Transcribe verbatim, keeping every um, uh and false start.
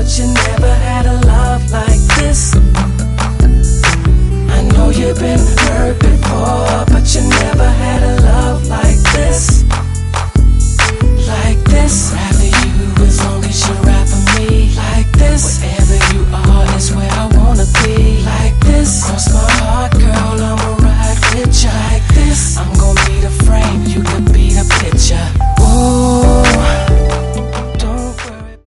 but you never had a love like this. I know you've been